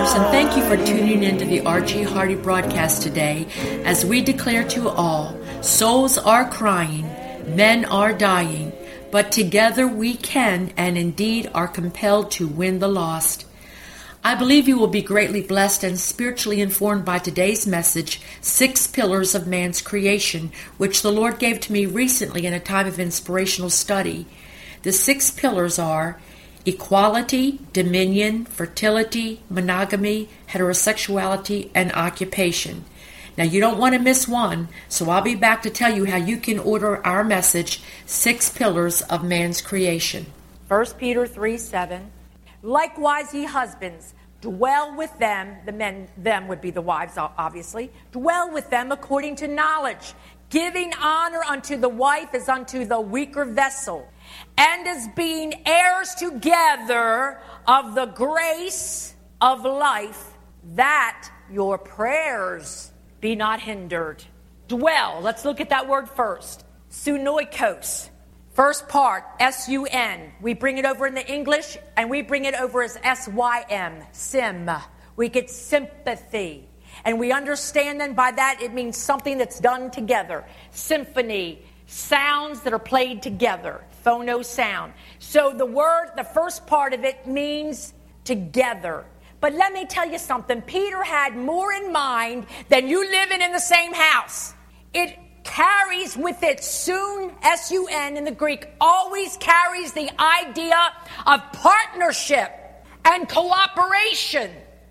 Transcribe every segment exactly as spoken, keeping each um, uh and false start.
listeners, and thank you for tuning into the R G Hardy broadcast today as we declare to all, souls are crying, men are dying, but together we can and indeed are compelled to win the lost. I believe you will be greatly blessed and spiritually informed by today's message, Six Pillars of Man's Creation, which the Lord gave to me recently in a time of inspirational study. The six pillars are equality, dominion, fertility, monogamy, heterosexuality, and occupation. Now, you don't want to miss one, so I'll be back to tell you how you can order our message, Six Pillars of Man's Creation. First Peter three seven. Likewise, ye husbands, dwell with them, the men, them would be the wives, obviously, dwell with them according to knowledge, giving honor unto the wife as unto the weaker vessel, and as being heirs together of the grace of life, that your prayers be not hindered. Dwell, let's look at that word first. Sunoikos. First part, S U N. We bring it over in the English, and we bring it over as S Y M, sim. We get sympathy. And we understand then by that it means something that's done together. Symphony, sounds that are played together. Phono sound. So the word, the first part of it means together. But let me tell you something. Peter had more in mind than you living in the same house. It carries with it soon, S U N in the Greek, always carries the idea of partnership and cooperation.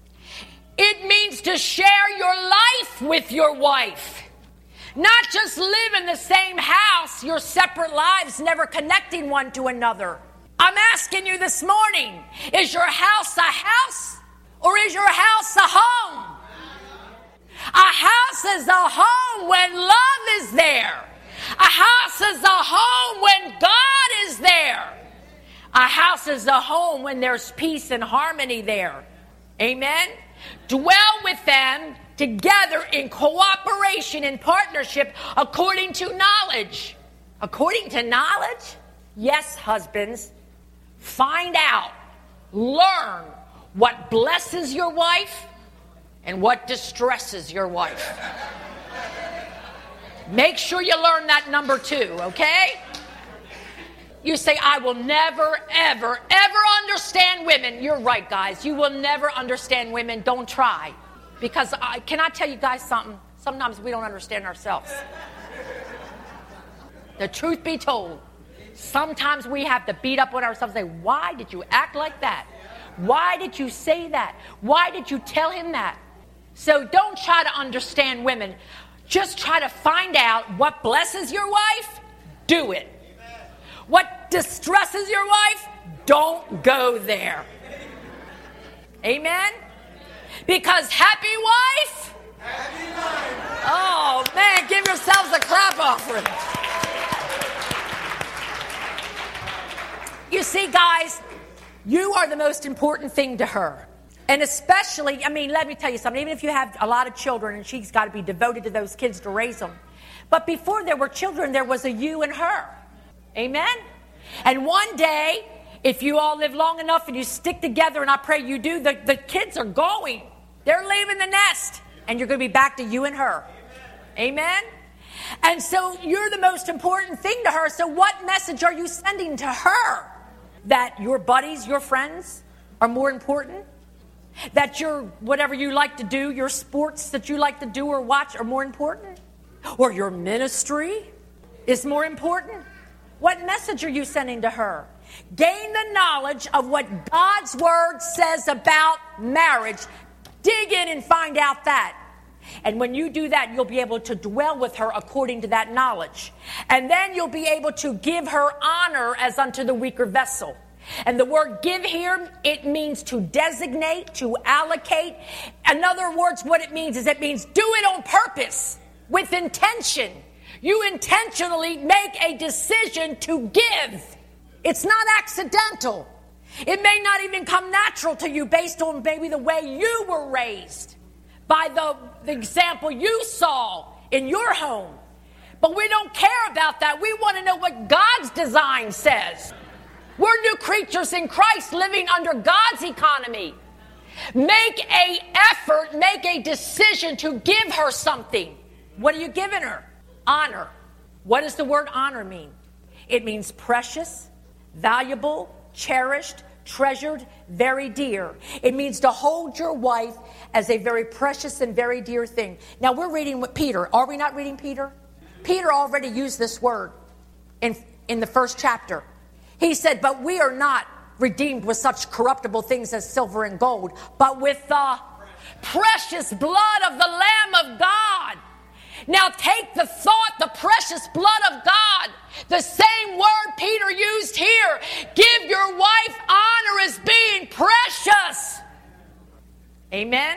It means to share your life with your wife. Not just live in the same house, your separate lives never connecting one to another. I'm asking you this morning, is your house a house or is your house a home? A house is a home when love is there. A house is a home when God is there. A house is a home when there's peace and harmony there. Amen? Dwell with them together in cooperation and partnership according to knowledge. According to knowledge? Yes, husbands. Find out, learn what blesses your wife and what distresses your wife. Make sure you learn that number two, okay? You say, I will never, ever, ever understand women. You're right, guys. You will never understand women. Don't try. Because I, can I tell you guys something? Sometimes we don't understand ourselves. The truth be told, sometimes we have to beat up on ourselves and say, why did you act like that? Why did you say that? Why did you tell him that? So don't try to understand women. Just try to find out what blesses your wife. Do it. What distresses your wife? Don't go there. Amen? Because happy wife? Happy life. Oh, man, give yourselves a clap offering. You see, guys, you are the most important thing to her. And especially, I mean, let me tell you something. Even if you have a lot of children and she's got to be devoted to those kids to raise them. But before there were children, there was a you and her. Amen? And one day, if you all live long enough and you stick together, and I pray you do, the, the kids are going. They're leaving the nest. And you're going to be back to you and her. Amen? Amen? And so you're the most important thing to her. So what message are you sending to her? That your buddies, your friends are more important? That your, whatever you like to do, your sports that you like to do or watch are more important? Or your ministry is more important? What message are you sending to her? Gain the knowledge of what God's word says about marriage. Dig in and find out that. And when you do that, you'll be able to dwell with her according to that knowledge. And then you'll be able to give her honor as unto the weaker vessel. And the word give here, it means to designate, to allocate. In other words, what it means is it means do it on purpose, with intention. You intentionally make a decision to give. It's not accidental. It may not even come natural to you based on maybe the way you were raised, by the, the example you saw in your home. But we don't care about that. We want to know what God's design says. We're new creatures in Christ living under God's economy. Make a effort, make a decision to give her something. What are you giving her? Honor. What does the word honor mean? It means precious, valuable, cherished, treasured, very dear. It means to hold your wife as a very precious and very dear thing. Now we're reading with Peter. Are we not reading Peter? Peter already used this word in, in the first chapter. He said, but we are not redeemed with such corruptible things as silver and gold, but with the precious blood of the Lamb of God. Now take the thought, the precious blood of God, the same word Peter used here. Give your wife honor as being precious. Amen?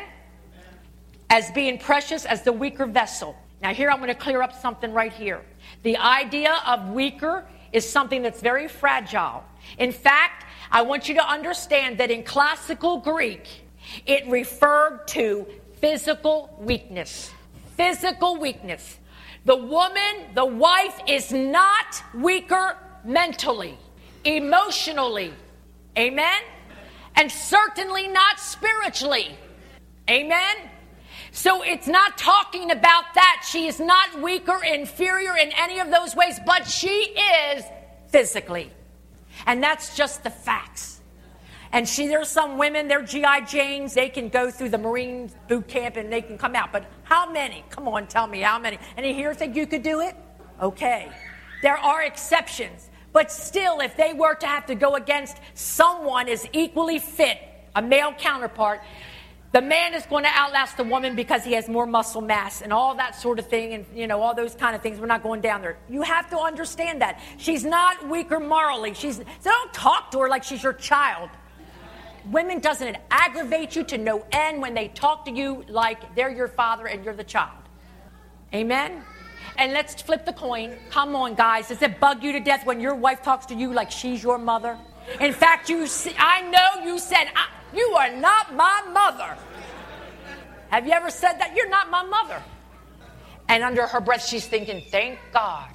As being precious, as the weaker vessel. Now here I'm going to clear up something right here. The idea of weaker is something that's very fragile. In fact, I want you to understand that in classical Greek, it referred to physical weakness. Physical weakness. The woman, the wife, is not weaker mentally, emotionally. Amen? And certainly not spiritually. Amen? So it's not talking about that. She is not weaker, inferior in any of those ways, but she is physically. And that's just the facts. And she, there's some women, they're G I Janes, they can go through the Marine boot camp and they can come out. But how many? Come on, tell me, how many? Any here think you could do it? Okay. There are exceptions. But still, if they were to have to go against someone as equally fit, a male counterpart, the man is going to outlast the woman because he has more muscle mass and all that sort of thing, and, you know, all those kind of things. We're not going down there. You have to understand that. She's not weaker morally. She's, so don't talk to her like she's your child. Women, doesn't it aggravate you to no end when they talk to you like they're your father and you're the child? Amen? And let's flip the coin. Come on, guys. Does it bug you to death when your wife talks to you like she's your mother? In fact, you, I know you said, I, you are not my mother. Have you ever said that? You're not my mother. And under her breath, she's thinking, thank God.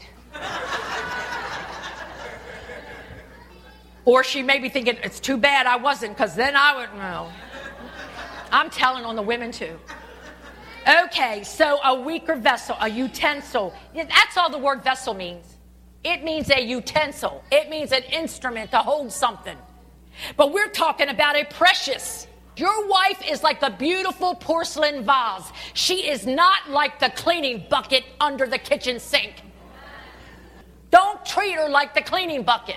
Or she may be thinking, it's too bad I wasn't, because then I would, no. I'm telling on the women too. Okay, so a weaker vessel, a utensil. That's all the word vessel means. It means a utensil. It means an instrument to hold something. But we're talking about a precious. Your wife is like the beautiful porcelain vase. She is not like the cleaning bucket under the kitchen sink. Don't treat her like the cleaning bucket.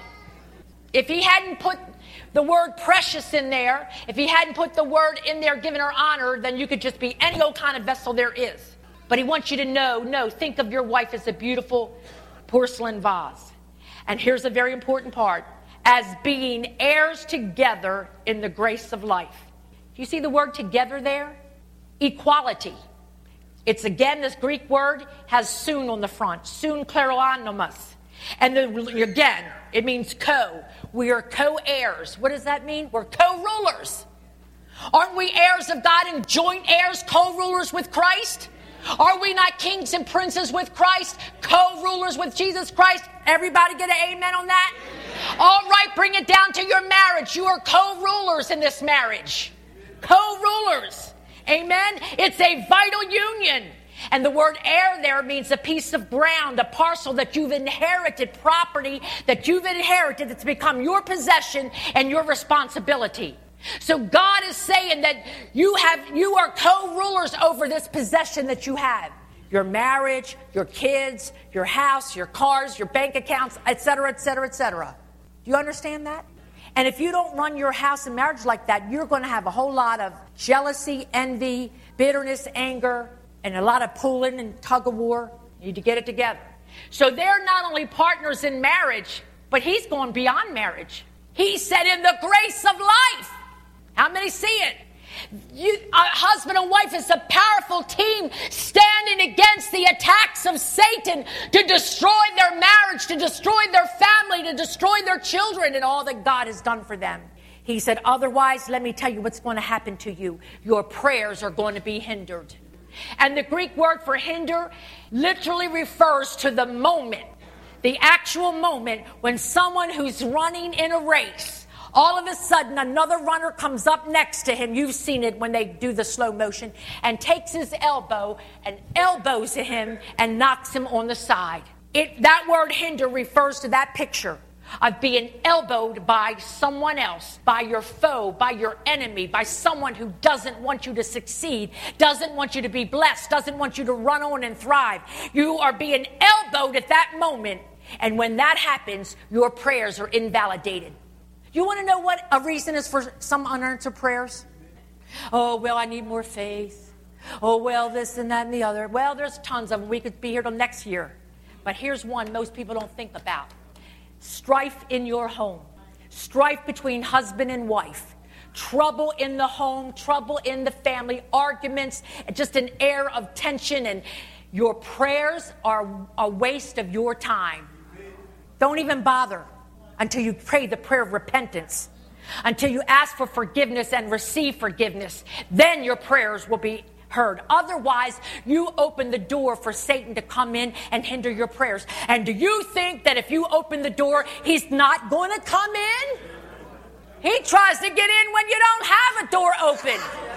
If he hadn't put the word precious in there, if he hadn't put the word in there giving her honor, then you could just be any old kind of vessel there is. But he wants you to know, no, think of your wife as a beautiful porcelain vase. And here's a very important part. As being heirs together in the grace of life. Do you see the word together there? Equality. It's again, this Greek word has soon on the front. Soon kleronomos. And then again, it means co. We are co-heirs. What does that mean? We're co-rulers. Aren't we heirs of God and joint heirs, co-rulers with Christ? Are we not kings and princes with Christ, co-rulers with Jesus Christ? Everybody get an amen on that? All right, bring it down to your marriage. You are co-rulers in this marriage. Co-rulers. Amen? It's a vital union. And the word heir there means a piece of ground, a parcel that you've inherited, property that you've inherited that's become your possession and your responsibility. So God is saying that you have, you are co-rulers over this possession that you have. Your marriage, your kids, your house, your cars, your bank accounts, et cetera, et cetera, et cetera. Do you understand that? And if you don't run your house and marriage like that, you're going to have a whole lot of jealousy, envy, bitterness, anger, and a lot of pulling and tug of war. You need to get it together. So they're not only partners in marriage, but he's going beyond marriage. He said in the grace of life. How many see it? You, a husband and wife is a powerful team standing against the attacks of Satan to destroy their marriage, to destroy their family, to destroy their children and all that God has done for them. He said, otherwise, let me tell you what's going to happen to you. Your prayers are going to be hindered. And the Greek word for hinder literally refers to the moment, the actual moment when someone who's running in a race All of a sudden, another runner comes up next to him. You've seen it when they do the slow motion, and takes his elbow and elbows him and knocks him on the side. It, that word hinder refers to that picture of being elbowed by someone else, by your foe, by your enemy, by someone who doesn't want you to succeed, doesn't want you to be blessed, doesn't want you to run on and thrive. You are being elbowed at that moment, and when that happens, your prayers are invalidated. You want to know what a reason is for some unanswered prayers? Oh, well, I need more faith. Oh, well, this and that and the other. Well, there's tons of them. We could be here till next year. But here's one most people don't think about. Strife in your home. Strife between husband and wife. Trouble in the home. Trouble in the family. Arguments. Just an air of tension. And your prayers are a waste of your time. Don't even bother until you pray the prayer of repentance, until you ask for forgiveness and receive forgiveness. Then your prayers will be heard. Otherwise, you open the door for Satan to come in and hinder your prayers. And do you think that if you open the door, he's not going to come in? He tries to get in when you don't have a door open.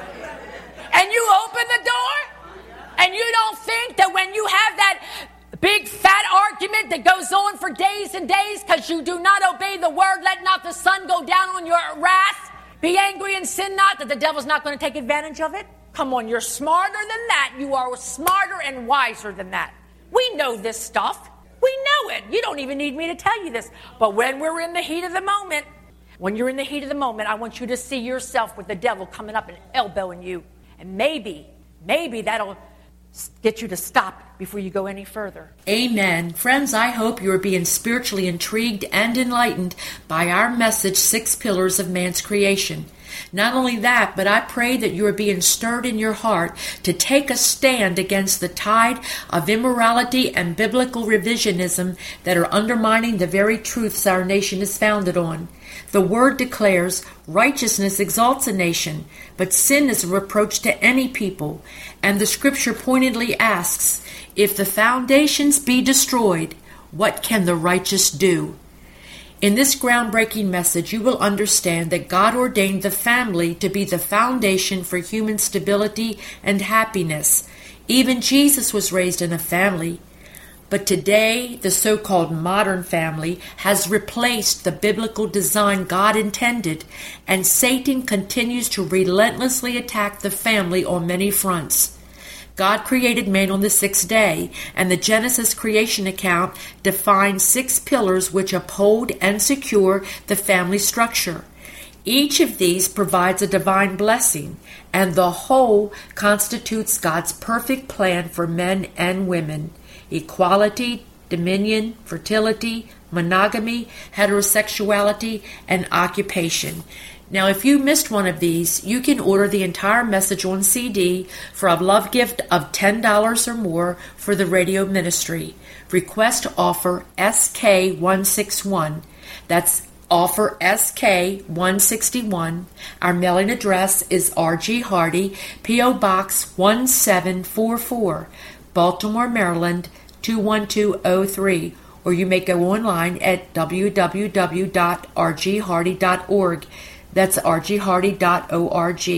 And you open the door, and you don't think that when you have that big fat argument that goes on for days and days because you do not obey the word, let not the sun go down on your wrath, be angry and sin not, that the devil's not going to take advantage of it? Come on, you're smarter than that. You are smarter and wiser than that. We know this stuff. We know it. You don't even need me to tell you this. But when we're in the heat of the moment, when you're in the heat of the moment, I want you to see yourself with the devil coming up and elbowing you. And maybe, maybe that'll get you to stop before you go any further. Amen. Friends, I hope you are being spiritually intrigued and enlightened by our message, Six Pillars of Man's Creation. Not only that, but I pray that you are being stirred in your heart to take a stand against the tide of immorality and biblical revisionism that are undermining the very truths our nation is founded on. The word declares, righteousness exalts a nation, but sin is a reproach to any people. And the scripture pointedly asks, if the foundations be destroyed, what can the righteous do? In this groundbreaking message, you will understand that God ordained the family to be the foundation for human stability and happiness. Even Jesus was raised in a family. But today, the so-called modern family has replaced the biblical design God intended, and Satan continues to relentlessly attack the family on many fronts. God created man on the sixth day, and the Genesis creation account defines six pillars which uphold and secure the family structure. Each of these provides a divine blessing, and the whole constitutes God's perfect plan for men and women: equality, dominion, fertility, monogamy, heterosexuality, and occupation. Now, if you missed one of these, you can order the entire message on C D for a love gift of ten dollars or more for the radio ministry. Request offer S K one sixty-one. That's offer S K one sixty-one. Our mailing address is R G Hardy, P O Box one seven four four, Baltimore, Maryland two one two oh three. Or you may go online at w w w dot r g hardy dot org. That's r g hardy dot org.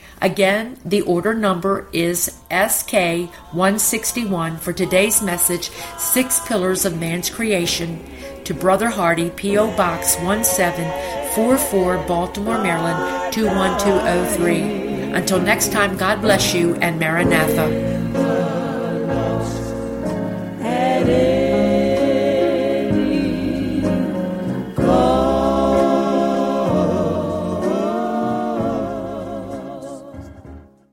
Again, the order number is S K one sixty-one for today's message, Six Pillars of Man's Creation, to Brother Hardy, P O Box one seven four four, Baltimore, Maryland two one two oh three. Until next time, God bless you, and Maranatha.